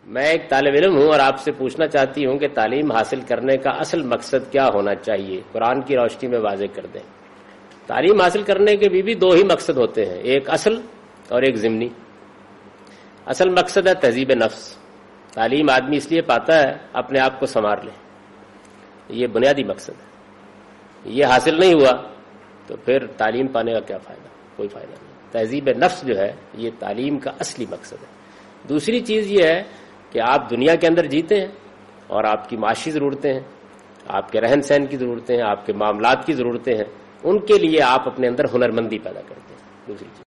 मैं एक तालिब इल्म हूं और आपसे पूछना चाहती हूं कि तालीम हासिल करने का असल मकसद क्या होना चाहिए, कुरान की रोशनी में वाज़ेह कर दें। तालीम हासिल करने के भी दो ही मकसद होते हैं, एक असल और एक ज़िमनी। असल मकसद है तहज़ीब नफ्स। तालीम आदमी इसलिए पाता है अपने आप को संवार ले, ये बुनियादी मकसद है। ये हासिल नहीं हुआ तो फिर तालीम पाने का क्या फ़ायदा, कोई फ़ायदा नहीं। तहज़ीब नफ्स जो है ये तालीम का असली मकसद है। दूसरी चीज़ ये है कि आप दुनिया के अंदर जीते हैं और आपकी माशी ज़रूरतें हैं, आपके रहन सहन की ज़रूरतें हैं, आपके मामलात की ज़रूरतें हैं, उनके लिए आप अपने अंदर हुनरमंदी पैदा करते हैं। दूसरी चीज़